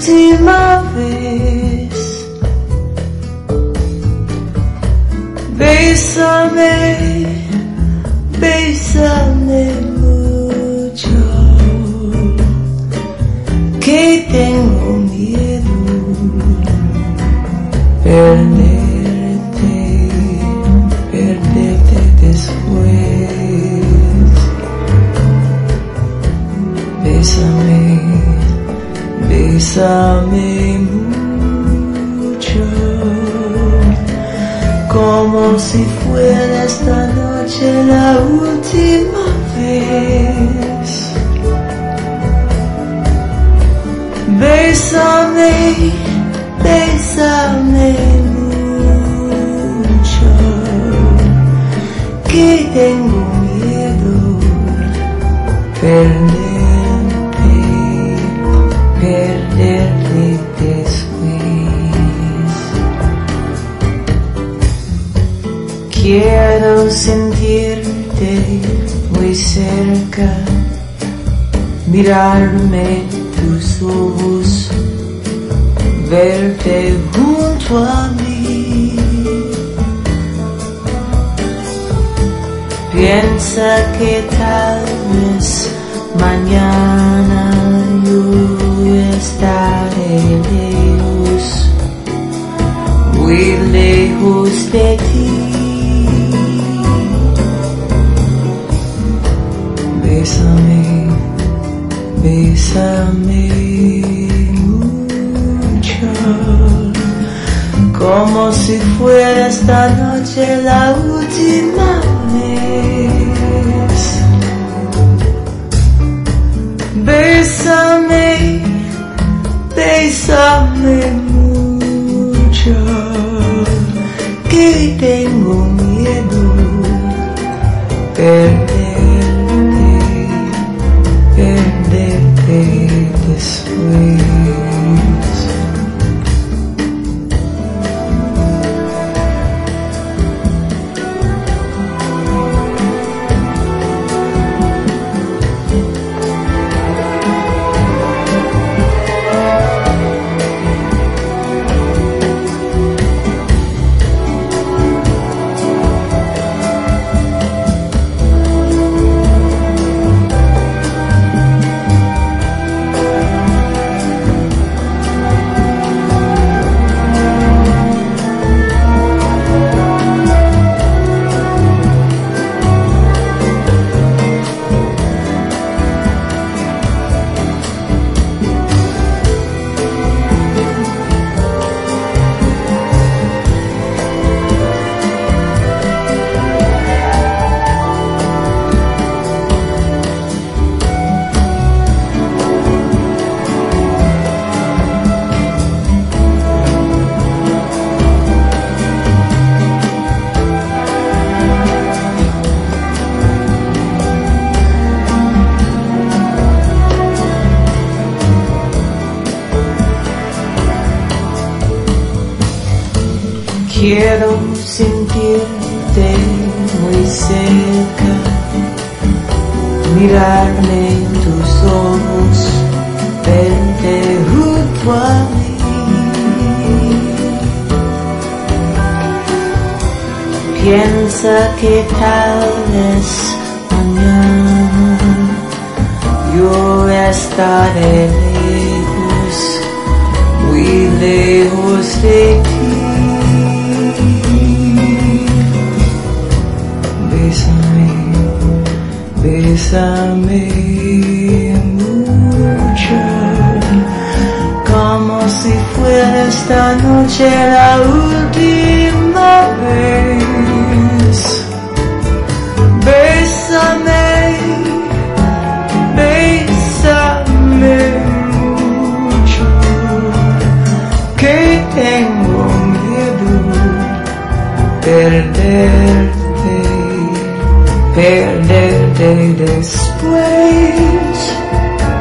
última vez. Bésame, bésame mucho, que tengo miedo perderte después. Bésame, bésame mucho, como si fuera esta noche la última vez. Bésame, bésame mucho, que tengo miedo perderte después. Quiero sentirte muy cerca, mirarme tus ojos, verte junto a mí. Piensa que tal vez mañana yo estaré lejos, muy lejos de ti. Bésame, bésame mucho, como si fuera esta noche la última vez. Bésame, bésame mucho, que tengo miedo perderte después. Quiero sentirte muy cerca, mirarme en tus ojos, verte junto a mí. Piensa que tal vez mañana yo estaré lejos, muy lejos de ti. Bésame mucho, como si fuera esta noche la última vez. Bésame, bésame mucho, que tengo miedo perderte después.